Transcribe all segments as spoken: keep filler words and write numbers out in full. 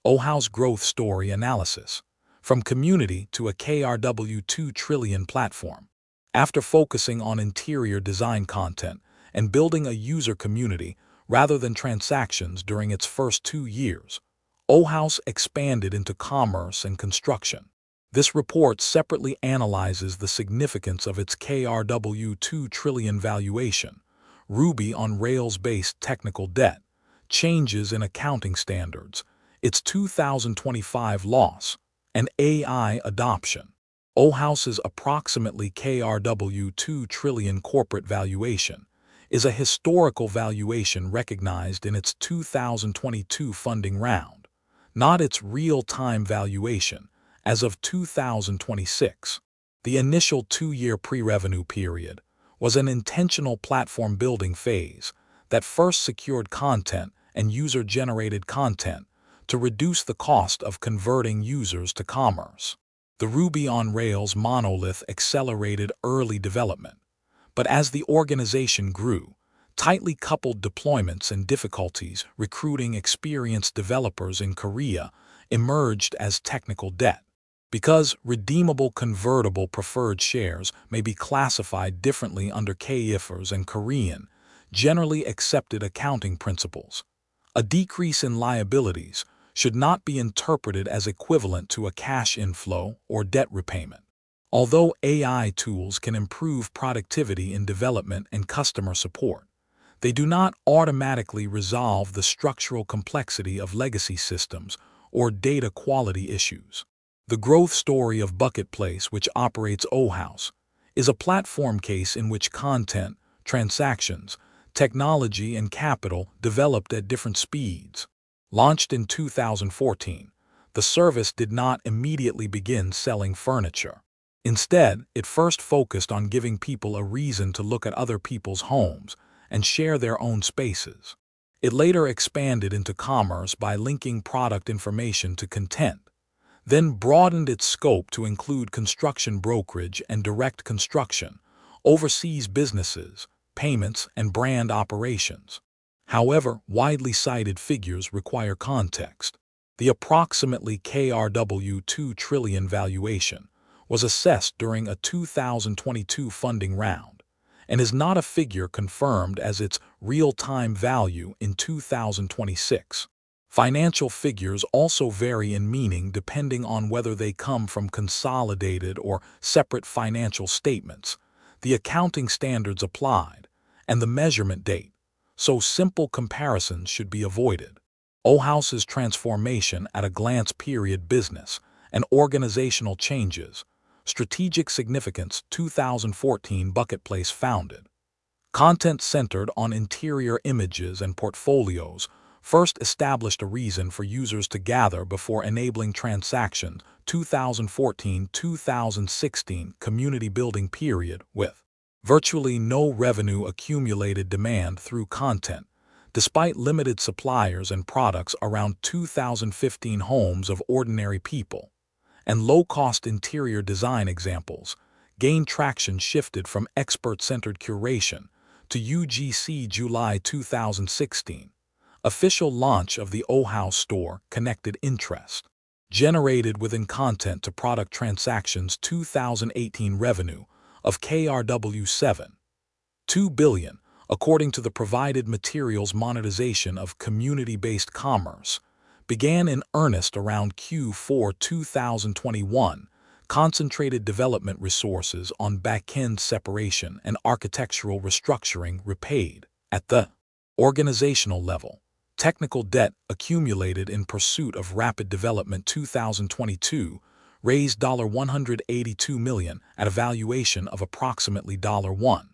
OHAU's growth story analysis, from community to a K R W two trillion platform. After focusing on interior design content and building a user community rather than transactions during its first two years, OHAUS expanded into commerce and construction. This report separately analyzes the significance of its K R W two trillion valuation, Ruby on Rails-based technical debt, changes in accounting standards, its two thousand twenty-five loss, and A I adoption. OHAUS's approximately K R W two trillion corporate valuation is a historical valuation recognized in its two thousand twenty-two funding round, not its real-time valuation as of two thousand twenty-six. The initial two-year pre-revenue period was an intentional platform building phase that first secured content and user-generated content to reduce the cost of converting users to commerce. The Ruby on Rails monolith accelerated early development, but as the organization grew, tightly coupled deployments and difficulties recruiting experienced developers in Korea emerged as technical debt. Because redeemable convertible preferred shares may be classified differently under K I F R S and Korean, generally accepted accounting principles, a decrease in liabilities should not be interpreted as equivalent to a cash inflow or debt repayment. Although A I tools can improve productivity in development and customer support, they do not automatically resolve the structural complexity of legacy systems or data quality issues. The growth story of Bucketplace, which operates OHAUS, is a platform case in which content, transactions, technology, and capital developed at different speeds. Launched in two thousand fourteen, the service did not immediately begin selling furniture. Instead, it first focused on giving people a reason to look at other people's homes and share their own spaces. It later expanded into commerce by linking product information to content, then broadened its scope to include construction brokerage and direct construction, overseas businesses, payments, and brand operations. However, widely cited figures require context. The approximately K R W two trillion valuation was assessed during a two thousand twenty-two funding round and is not a figure confirmed as its real-time value in two thousand twenty-six. Financial figures also vary in meaning depending on whether they come from consolidated or separate financial statements, the accounting standards applied, and the measurement date, so simple comparisons should be avoided. OHAUS's transformation at a glance period business and organizational changes, strategic significance two thousand fourteen Bucketplace founded. Content centered on interior images and portfolios first established a reason for users to gather before enabling transactions two thousand fourteen to two thousand sixteen community building period with virtually no revenue accumulated demand through content, despite limited suppliers and products around two thousand fifteen homes of ordinary people, and low-cost interior design examples, gained traction shifted from expert-centered curation to U G C July two thousand sixteen. Official launch of the OHAUS Store Connected Interest. Generated within content to product transactions two thousand eighteen revenue of K R W seven point two billion, according to the provided materials monetization of community-based commerce, began in earnest around Q four two thousand twenty-one, concentrated development resources on back-end separation and architectural restructuring repaid. At the organizational level, technical debt accumulated in pursuit of rapid development two thousand twenty-two raised one hundred eighty-two million dollars at a valuation of approximately one point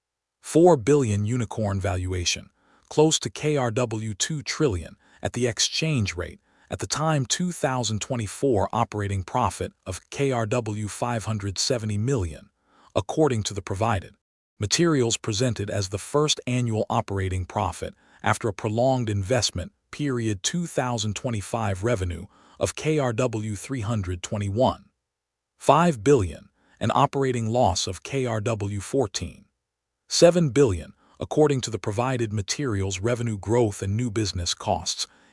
four billion dollars unicorn valuation, close to K R W two trillion at the exchange rate, at the time two thousand twenty-four operating profit of K R W five hundred seventy million dollars, according to the provided materials presented as the first annual operating profit after a prolonged investment period two thousand twenty-five revenue of K R W three hundred twenty-one point five billion dollars, an operating loss of K R W fourteen point seven billion dollars, according to the provided materials revenue growth and new business costs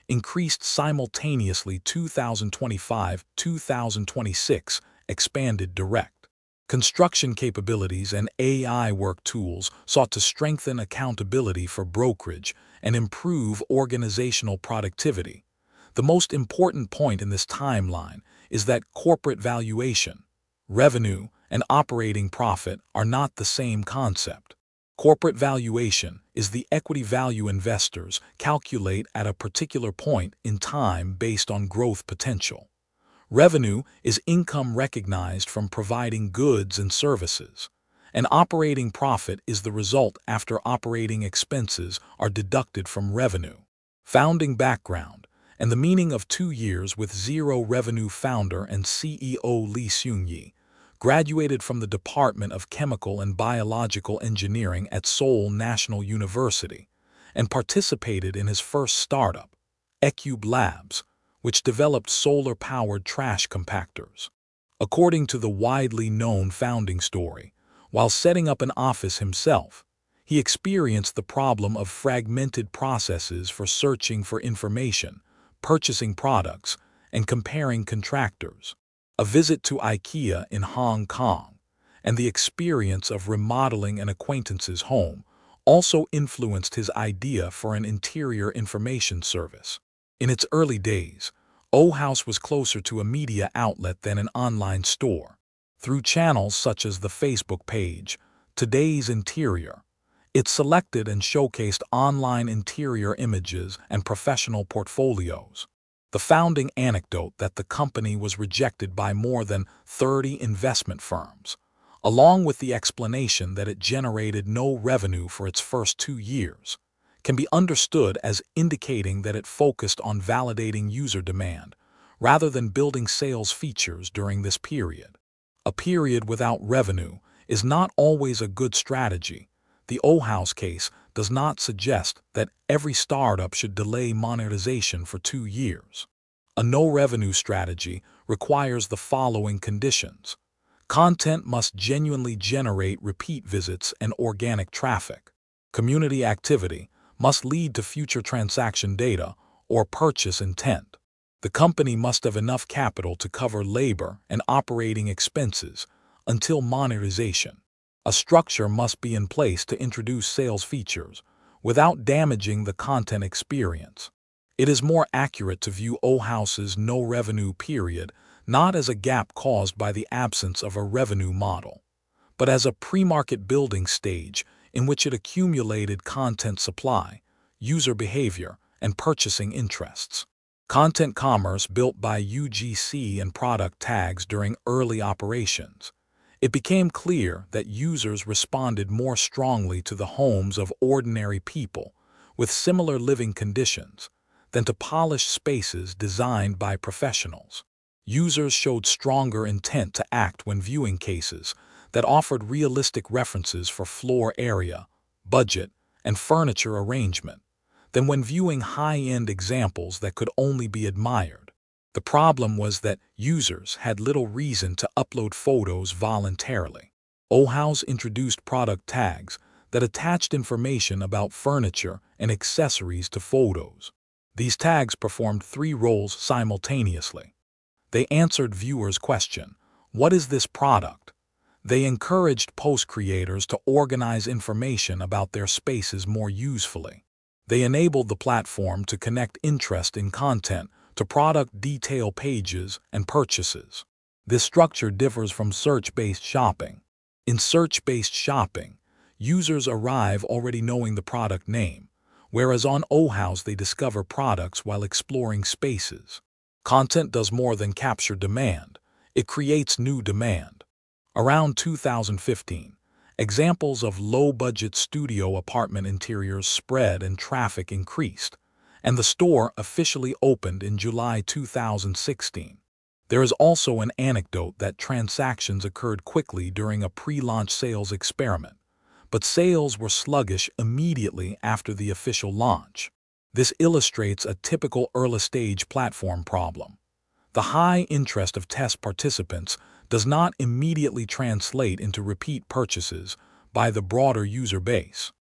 increased simultaneously two thousand twenty-five to two thousand twenty-six, expanded direct construction capabilities and A I work tools sought to strengthen accountability for brokerage and improve organizational productivity. The most important point in this timeline is that corporate valuation, revenue, and operating profit are not the same concept. Corporate valuation is the equity value investors calculate at a particular point in time based on growth potential. Revenue is income recognized from providing goods and services. And operating profit is the result after operating expenses are deducted from revenue. Founding background and the meaning of two years with Zero Revenue founder and C E O Lee Seung-yi graduated from the Department of Chemical and Biological Engineering at Seoul National University and participated in his first startup, Ecube Labs, which developed solar-powered trash compactors. According to the widely known founding story, while setting up an office himself, he experienced the problem of fragmented processes for searching for information, purchasing products, and comparing contractors. A visit to IKEA in Hong Kong and the experience of remodeling an acquaintance's home also influenced his idea for an interior information service. In its early days, O-House was closer to a media outlet than an online store. Through channels such as the Facebook page, Today's Interior, it selected and showcased online interior images and professional portfolios. The founding anecdote that the company was rejected by more than thirty investment firms, along with the explanation that it generated no revenue for its first two years, can be understood as indicating that it focused on validating user demand rather than building sales features during this period. A period without revenue is not always a good strategy. The O-House case does not suggest that every startup should delay monetization for two years. A no-revenue strategy requires the following conditions. Content must genuinely generate repeat visits and organic traffic. Community activity must lead to future transaction data or purchase intent. The company must have enough capital to cover labor and operating expenses until monetization. A structure must be in place to introduce sales features without damaging the content experience. It is more accurate to view O-House's no-revenue period not as a gap caused by the absence of a revenue model, but as a pre-market building stage in which it accumulated content supply, user behavior, and purchasing interests. Content commerce built by U G C and product tags during early operations. It became clear that users responded more strongly to the homes of ordinary people with similar living conditions than to polished spaces designed by professionals. Users showed stronger intent to act when viewing cases that offered realistic references for floor area, budget, and furniture arrangement than when viewing high-end examples that could only be admired. The problem was that users had little reason to upload photos voluntarily. O-House introduced product tags that attached information about furniture and accessories to photos. These tags performed three roles simultaneously. They answered viewers' question, "What is this product?" They encouraged post creators to organize information about their spaces more usefully. They enabled the platform to connect interest in content to product detail pages and purchases. This structure differs from search-based shopping. In search-based shopping, users arrive already knowing the product name, whereas on O-House they discover products while exploring spaces. Content does more than capture demand. It creates new demand. Around two thousand fifteen, examples of low-budget studio apartment interiors spread and traffic increased, and the store officially opened in July two thousand sixteen. There is also an anecdote that transactions occurred quickly during a pre-launch sales experiment, but sales were sluggish immediately after the official launch. This illustrates a typical early-stage platform problem. The high interest of test participants does not immediately translate into repeat purchases by the broader user base.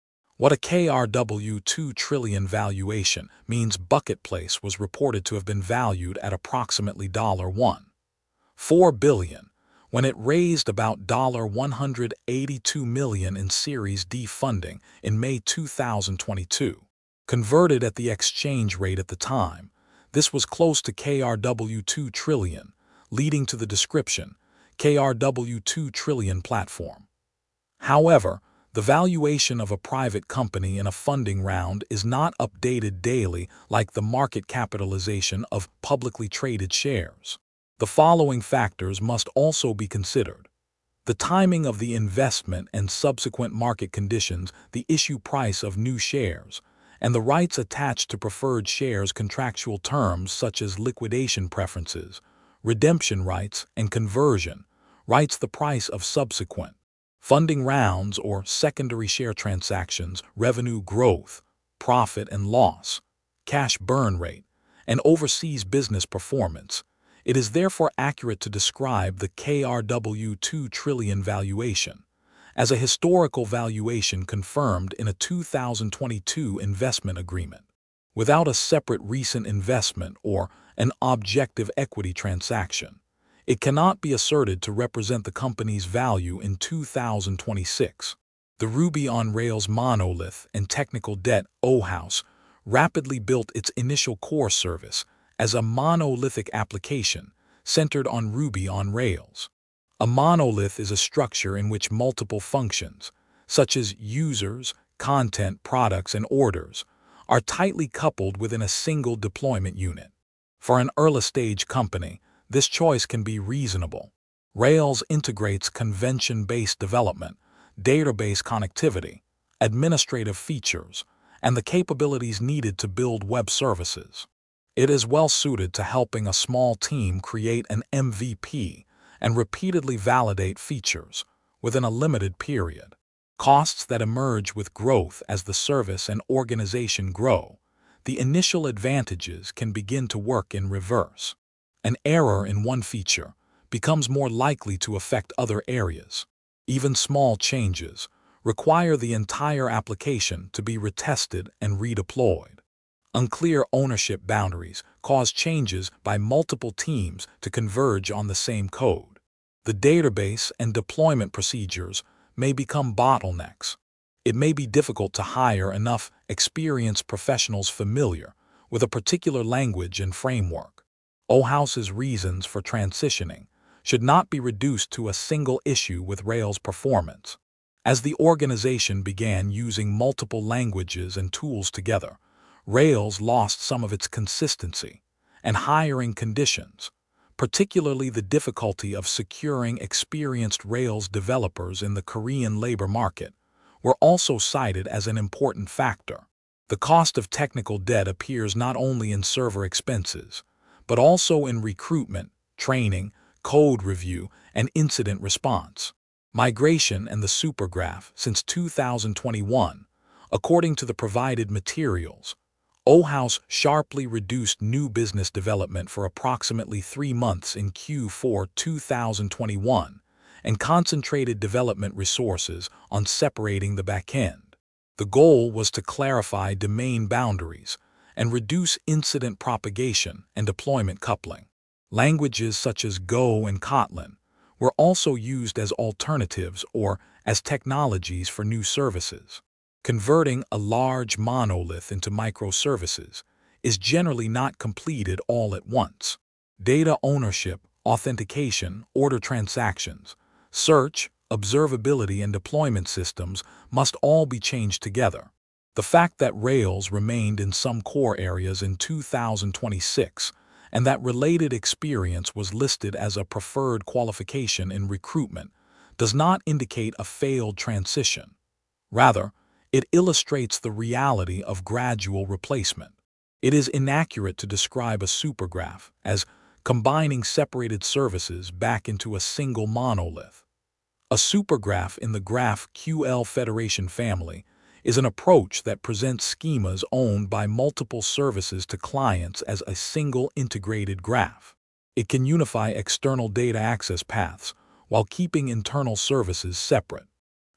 What a K R W two trillion valuation means Bucket Place was reported to have been valued at approximately one point four billion dollars when it raised about one hundred eighty-two million dollars in Series D funding in May two thousand twenty-two. Converted at the exchange rate at the time, this was close to K R W two trillion, leading to the description, K R W two trillion platform. However, the valuation of a private company in a funding round is not updated daily like the market capitalization of publicly traded shares. The following factors must also be considered: the timing of the investment and subsequent market conditions, the issue price of new shares, and the rights attached to preferred shares, contractual terms such as liquidation preferences, redemption rights, and conversion rights, the price of subsequent funding rounds or secondary share transactions, revenue growth, profit and loss, cash burn rate, and overseas business performance. It is therefore accurate to describe the K R W two trillion valuation as a historical valuation confirmed in a two thousand twenty-two investment agreement, without a separate recent investment or an objective equity transaction. It cannot be asserted to represent the company's value in two thousand twenty-six. The Ruby on Rails monolith and technical debt. Ohaus rapidly built its initial core service as a monolithic application centered on Ruby on Rails. A monolith is a structure in which multiple functions, such as users, content, products, and orders, are tightly coupled within a single deployment unit. For an early-stage company, this choice can be reasonable. Rails integrates convention-based development, database connectivity, administrative features, and the capabilities needed to build web services. It is well suited to helping a small team create an M V P and repeatedly validate features within a limited period. Costs that emerge with growth. As the service and organization grow, the initial advantages can begin to work in reverse. An error in one feature becomes more likely to affect other areas. Even small changes require the entire application to be retested and redeployed. Unclear ownership boundaries cause changes by multiple teams to converge on the same code. The database and deployment procedures may become bottlenecks. It may be difficult to hire enough experienced professionals familiar with a particular language and framework. Ohaus's reasons for transitioning should not be reduced to a single issue with Rails performance. As the organization began using multiple languages and tools together, Rails lost some of its consistency, and hiring conditions, particularly the difficulty of securing experienced Rails developers in the Korean labor market, were also cited as an important factor. The cost of technical debt appears not only in server expenses, but also in recruitment, training, code review, and incident response. Migration and the Supergraph. Since two thousand twenty-one, according to the provided materials, Ohaus sharply reduced new business development for approximately three months in Q four two thousand twenty-one and concentrated development resources on separating the backend. The goal was to clarify domain boundaries and reduce incident propagation and deployment coupling. Languages such as Go and Kotlin were also used as alternatives or as technologies for new services. Converting a large monolith into microservices is generally not completed all at once. Data ownership, authentication, order transactions, search, observability, and deployment systems must all be changed together. The fact that Rails remained in some core areas in two thousand twenty-six and that related experience was listed as a preferred qualification in recruitment does not indicate a failed transition. Rather, it illustrates the reality of gradual replacement. It is inaccurate to describe a supergraph as combining separated services back into a single monolith. A supergraph in the GraphQL Federation family is an approach that presents schemas owned by multiple services to clients as a single integrated graph. It can unify external data access paths while keeping internal services separate.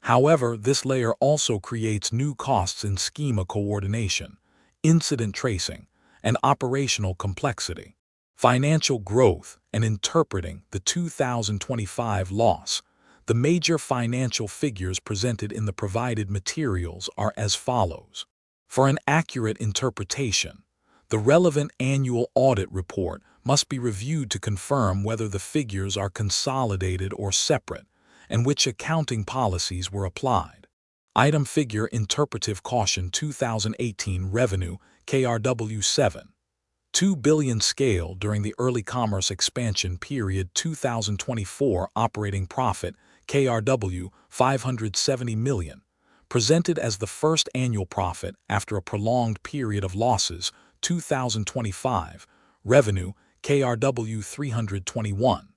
However, this layer also creates new costs in schema coordination, incident tracing, and operational complexity. Financial growth and interpreting the two thousand twenty-five loss. The major financial figures presented in the provided materials are as follows. For an accurate interpretation, the relevant annual audit report must be reviewed to confirm whether the figures are consolidated or separate, and which accounting policies were applied. Item Figure Interpretive Caution two thousand eighteen Revenue K R W seven. two billion Scale during the early commerce expansion period two thousand twenty-four Operating Profit K R W five hundred seventy million. Presented as the first annual profit after a prolonged period of losses two thousand twenty-five. Revenue K R W three hundred twenty-one.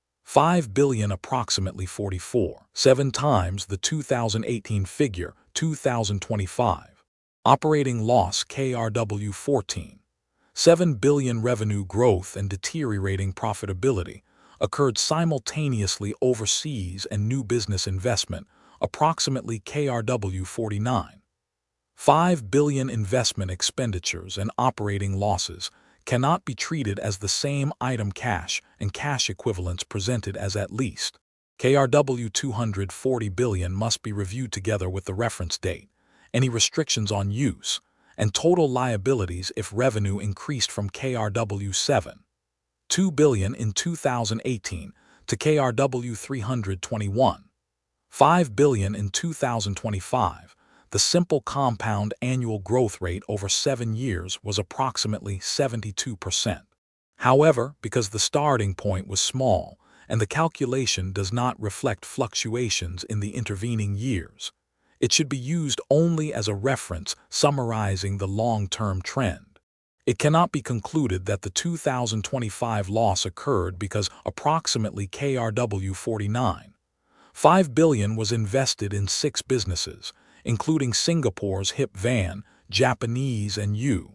five billion approximately forty-four, seven times the two thousand eighteen figure two thousand twenty-five. Operating loss K R W fourteen. seven billion revenue growth and deteriorating profitability occurred simultaneously overseas and new business investment, approximately K R W forty-nine. five billion investment expenditures and operating losses cannot be treated as the same item. Cash and cash equivalents presented as at least K R W two hundred forty billion must be reviewed together with the reference date, any restrictions on use, and total liabilities if revenue increased from K R W seven. two billion in two thousand eighteen to K R W three hundred twenty-one. five billion in two thousand twenty-five. The simple compound annual growth rate over seven years was approximately seventy-two percent. However, because the starting point was small and the calculation does not reflect fluctuations in the intervening years, it should be used only as a reference summarizing the long-term trend. It cannot be concluded that the two thousand twenty-five loss occurred because approximately K R W forty-nine. five billion was invested in six businesses, including Singapore's Hip Van, Japanese and U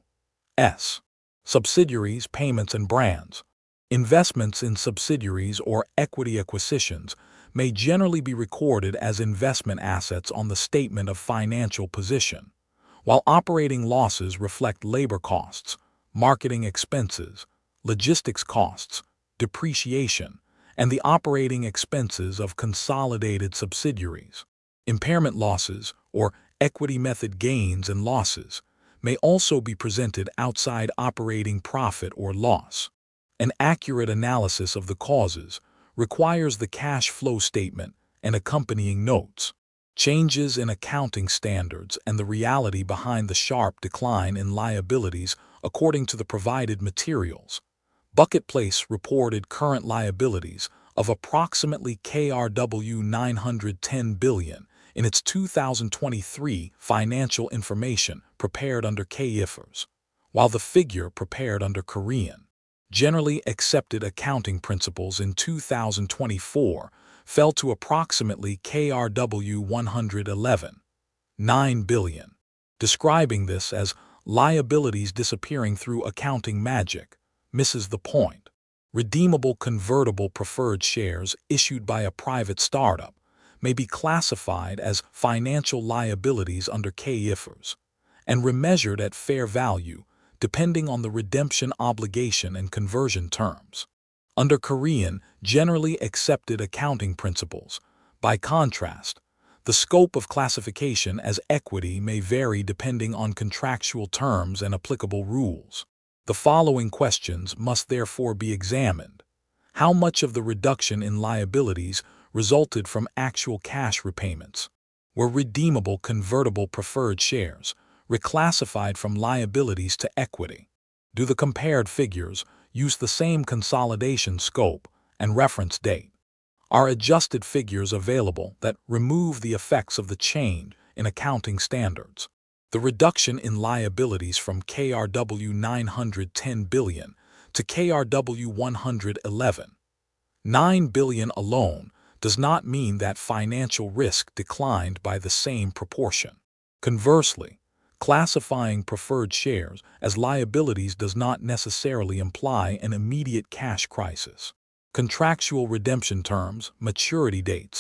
S subsidiaries, payments and brands. Investments in subsidiaries or equity acquisitions may generally be recorded as investment assets on the statement of financial position, while operating losses reflect labor costs, marketing expenses, logistics costs, depreciation, and the operating expenses of consolidated subsidiaries. Impairment losses, or equity method gains and losses, may also be presented outside operating profit or loss. An accurate analysis of the causes requires the cash flow statement and accompanying notes. Changes in accounting standards and the reality behind the sharp decline in liabilities according to the provided materials. Bucket Place reported current liabilities of approximately K R W nine hundred ten billion in its two thousand twenty-three financial information prepared under K I F R S, while the figure prepared under Korean Generally Accepted Accounting Principles in two thousand twenty-four fell to approximately K R W one hundred eleven point nine billion. Describing this as liabilities disappearing through accounting magic misses the point. Redeemable convertible preferred shares issued by a private startup may be classified as financial liabilities under K I F R S and remeasured at fair value depending on the redemption obligation and conversion terms. Under Korean Generally Accepted Accounting Principles, by contrast, the scope of classification as equity may vary depending on contractual terms and applicable rules. The following questions must therefore be examined. How much of the reduction in liabilities resulted from actual cash repayments? Were redeemable convertible preferred shares reclassified from liabilities to equity? Do the compared figures use the same consolidation scope and reference date? Are adjusted figures available that remove the effects of the change in accounting standards? The reduction in liabilities from K R W nine hundred ten billion to K R W one hundred eleven point nine billion alone does not mean that financial risk declined by the same proportion. Conversely, classifying preferred shares as liabilities does not necessarily imply an immediate cash crisis. Contractual redemption terms, maturity dates,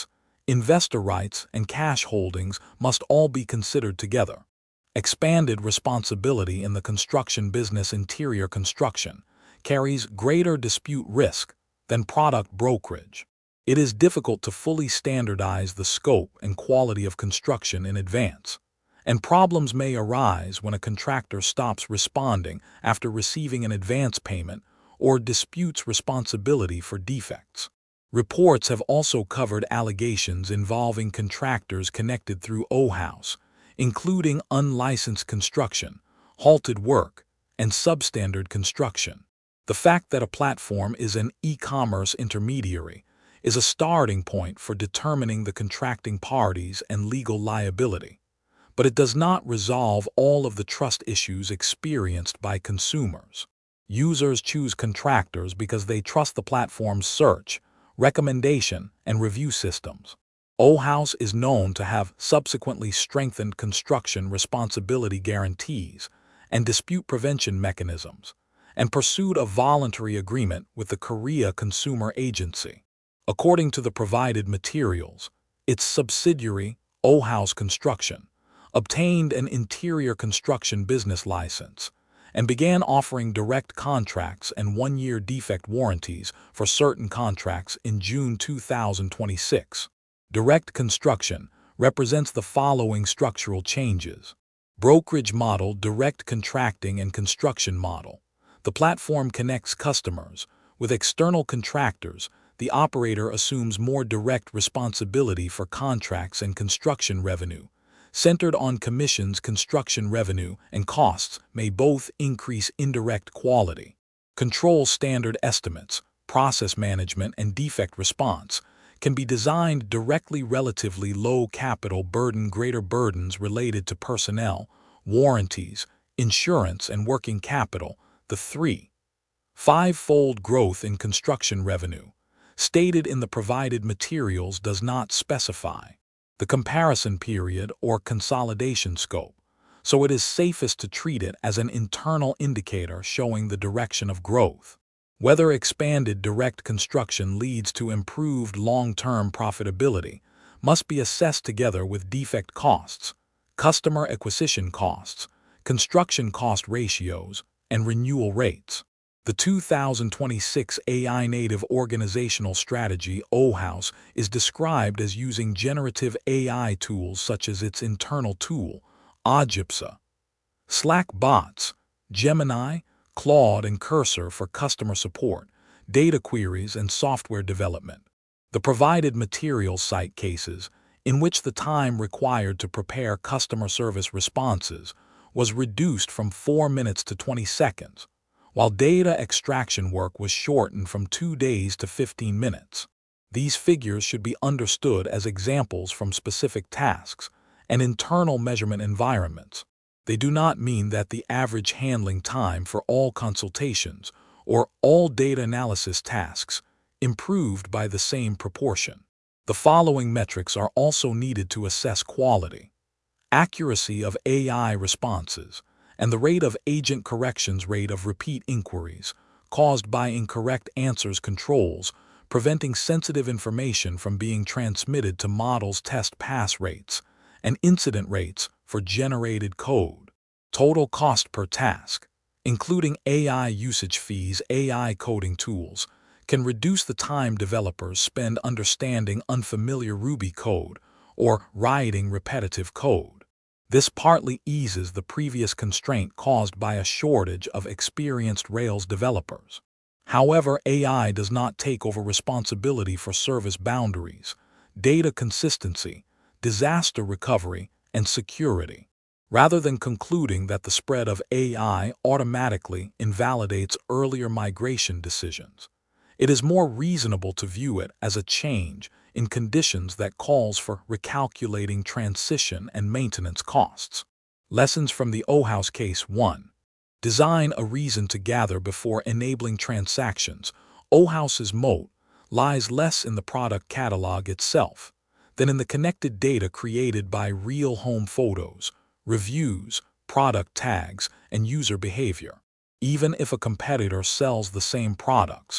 Investor rights and cash holdings must all be considered together. Expanded responsibility in the construction business. Interior construction carries greater dispute risk than product brokerage. It is difficult to fully standardize the scope and quality of construction in advance, and problems may arise when a contractor stops responding after receiving an advance payment or disputes responsibility for defects. Reports have also covered allegations involving contractors connected through OHAUS, including unlicensed construction, halted work, and substandard construction. The fact that a platform is an e-commerce intermediary is a starting point for determining the contracting parties and legal liability, but it does not resolve all of the trust issues experienced by consumers. Users choose contractors because they trust the platform's search, recommendation, and review systems. OHAUS is known to have subsequently strengthened construction responsibility guarantees and dispute prevention mechanisms, and pursued a voluntary agreement with the Korea Consumer Agency. According to the provided materials, its subsidiary, OHAUS Construction, obtained an interior construction business license and began offering direct contracts and one-year defect warranties for certain contracts in June two thousand twenty-six. Direct construction represents the following structural changes. Brokerage model, direct contracting and construction model. The platform connects customers with external contractors. The operator assumes more direct responsibility for contracts and construction revenue. Centered on commissions, construction revenue and costs may both increase indirect quality. Control, standard estimates, process management, and defect response can be designed directly. Relatively low capital burden, greater burdens related to personnel, warranties, insurance, and working capital. The three, five-fold growth in construction revenue stated in the provided materials does not specify the comparison period or consolidation scope, so it is safest to treat it as an internal indicator showing the direction of growth. Whether expanded direct construction leads to improved long-term profitability must be assessed together with defect costs, customer acquisition costs, construction cost ratios, and renewal rates. The two thousand twenty-six A I-native organizational strategy, OHAUS, is described as using generative A I tools such as its internal tool, Ojibsa, Slack bots, Gemini, Claude, and Cursor for customer support, data queries, and software development. The provided materials cite cases in which the time required to prepare customer service responses was reduced from four minutes to twenty seconds, while data extraction work was shortened from two days to fifteen minutes. These figures should be understood as examples from specific tasks and internal measurement environments. They do not mean that the average handling time for all consultations or all data analysis tasks improved by the same proportion. The following metrics are also needed to assess quality: accuracy of A I responses, and the rate of agent corrections, rate of repeat inquiries caused by incorrect answers, controls preventing sensitive information from being transmitted to models, test pass rates, and incident rates for generated code. Total cost per task, including A I usage fees. A I coding tools can reduce the time developers spend understanding unfamiliar Ruby code or writing repetitive code. This partly eases the previous constraint caused by a shortage of experienced Rails developers. However, A I does not take over responsibility for service boundaries, data consistency, disaster recovery, and security. Rather than concluding that the spread of A I automatically invalidates earlier migration decisions, it is more reasonable to view it as a change in conditions that calls for recalculating transition and maintenance costs. Lessons from the OHAUS case. one. Design a reason to gather before enabling transactions. OHAUS's moat lies less in the product catalog itself than in the connected data created by real home photos, reviews, product tags, and user behavior. Even if a competitor sells the same products,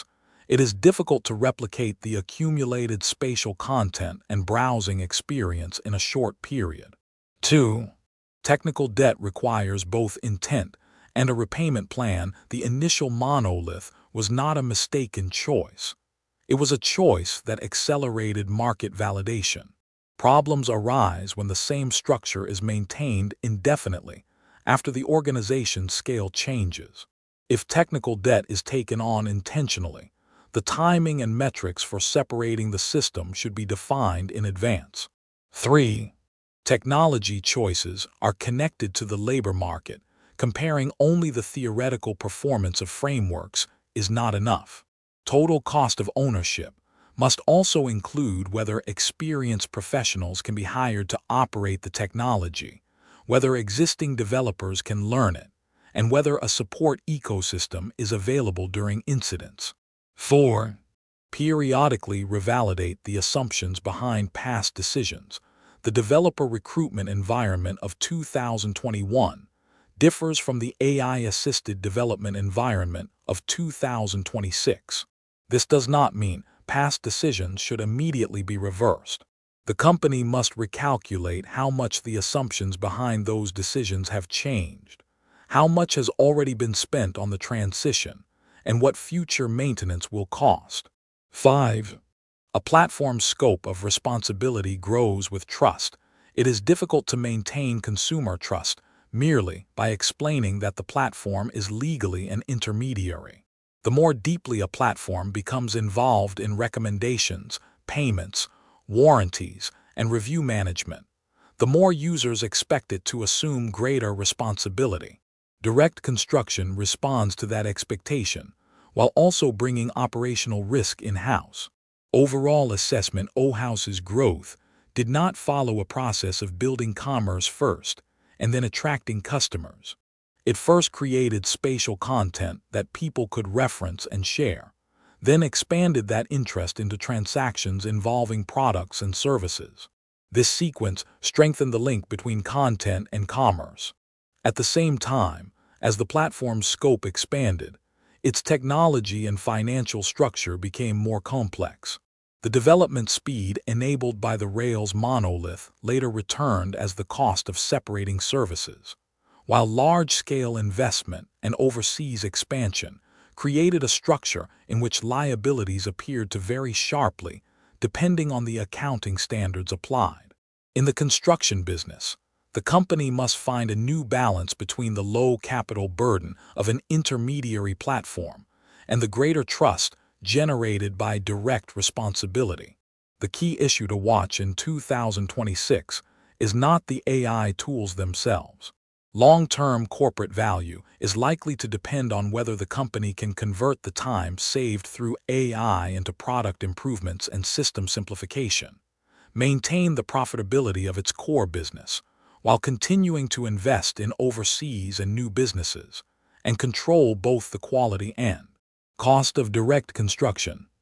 It is difficult to replicate the accumulated spatial content and browsing experience in a short period. two. Technical debt requires both intent and a repayment plan. The initial monolith was not a mistaken choice. It was a choice that accelerated market validation. Problems arise when the same structure is maintained indefinitely after the organization's scale changes. If technical debt is taken on intentionally, the timing and metrics for separating the system should be defined in advance. three. Technology choices are connected to the labor market. Comparing only the theoretical performance of frameworks is not enough. Total cost of ownership must also include whether experienced professionals can be hired to operate the technology, whether existing developers can learn it, and whether a support ecosystem is available during incidents. four. Periodically revalidate the assumptions behind past decisions. The developer recruitment environment of two thousand twenty-one differs from the A I-assisted development environment of two thousand twenty-six. This does not mean past decisions should immediately be reversed. The company must recalculate how much the assumptions behind those decisions have changed, how much has already been spent on the transition, and what future maintenance will cost. five. A platform's scope of responsibility grows with trust. It is difficult to maintain consumer trust merely by explaining that the platform is legally an intermediary. The more deeply a platform becomes involved in recommendations, payments, warranties, and review management, the more users expect it to assume greater responsibility. Direct construction responds to that expectation, while also bringing operational risk in-house. Overall assessment: OHAUS's growth did not follow a process of building commerce first and then attracting customers. It first created spatial content that people could reference and share, then expanded that interest into transactions involving products and services. This sequence strengthened the link between content and commerce. At the same time, as the platform's scope expanded, its technology and financial structure became more complex. The development speed enabled by the Rails monolith later returned as the cost of separating services, while large-scale investment and overseas expansion created a structure in which liabilities appeared to vary sharply depending on the accounting standards applied. In the construction business, the company must find a new balance between the low capital burden of an intermediary platform and the greater trust generated by direct responsibility. The key issue to watch in two thousand twenty-six is not the A I tools themselves. Long-term corporate value is likely to depend on whether the company can convert the time saved through A I into product improvements and system simplification, maintain the profitability of its core business, while continuing to invest in overseas and new businesses, and control both the quality and cost of direct construction.